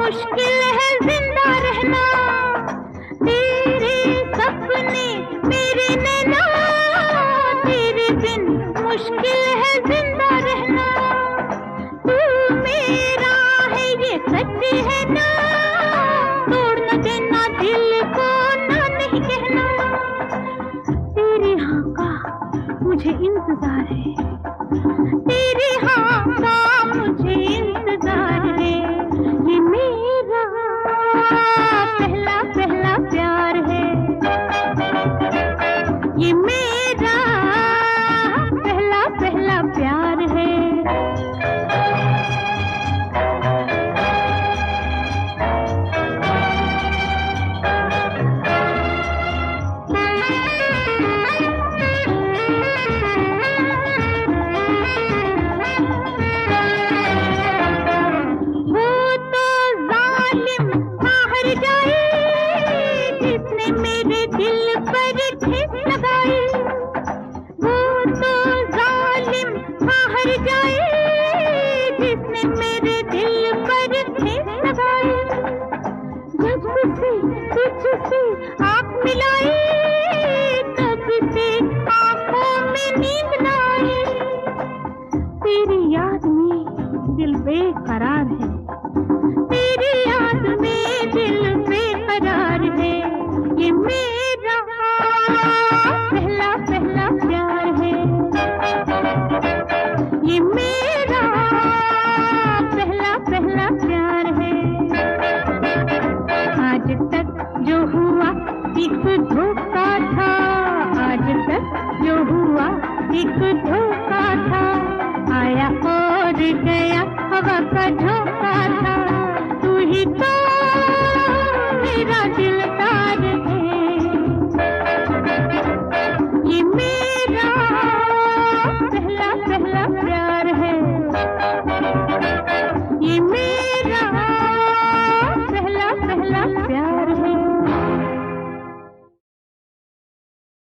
मुश्किल है जिंदा रहना, तेरे सपने मेरे नैना, तेरे बिन मुश्किल है जिंदा रहना। तू मेरा है ये सच है ना, तोड़ न देना दिल को ना नहीं कहना। तेरे हाँ का मुझे इंतजार है, तेरे हाँ का मुझे इंतजार है। ये मेरा पहला पहला प्यार है, ये मेरा पहला पहला प्यार है। जिसने मेरे दिल पर ठेस लगाई, वो तो जालिम बाहर जाए, जिसने मेरे दिल पर ठेस लगाई। जब से तुझसे आँख मिलाई, तब से आँखों में नींद न आई। तेरी याद में दिल बेकरार है, तेरी याद में दिल बेकरार है। ये मेरा पहला पहला प्यार है, ये मेरा पहला पहला प्यार है। आज तक जो हुआ एक धोखा था, आज तक जो हुआ एक धोखा था। आया और गया हवा का झोंका था।